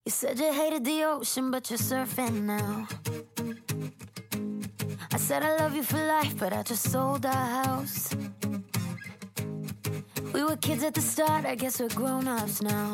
You said you hated the ocean, but you're surfing now. I said I love you for life, but I just sold our house. We were kids at the start, I guess we're grown-ups now.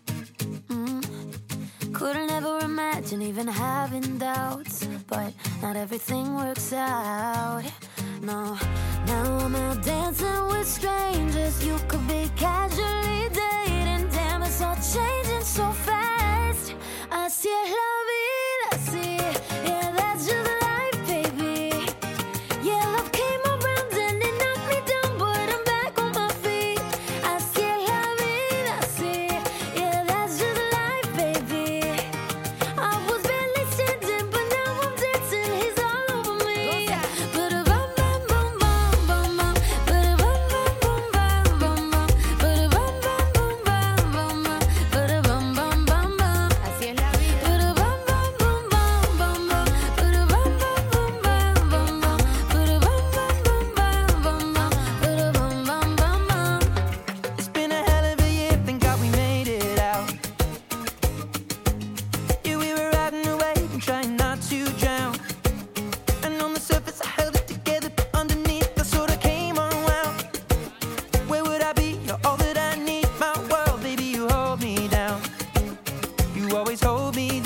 Couldn't ever imagine even having doubts, but not everything works out. No, now I'm out dancing with strangers. You could be casually dating. Damn, it's all changing so fast. Así es la vida, así. Yeah, that's just life, baby. Yeah, love came around and it knocked me down, but I'm back on my feet. Así es la vida, así. Yeah, that's just life, baby. I was barely standing, but now I'm dancing. He's all over me. Ba-da-bum, bum, bum, bum, bum, bum. Ba-da-bum, bum, bum, bum, bum, bum. Ba-da-bum, bum, bum, bum, bum, bum. Ba-da-bum, bum, bum, bum. Así es la vida. Ba-da-bum, bum, bum, bum, bum, bum. Ba-da-bum, bum, bum, bum, bum, bum. Ba-da-bum, bum, bum, bum, bum, bum. Ba-da-bum, bum, bum, bum. It's been a hell of a year, thank God we made it out. Yeah, we were riding away and trying not to drown. And on the surface I held it together, but underneath I sort of came unwound. Where would I be? You're all that I need. My world, baby, you hold me down. You always hold me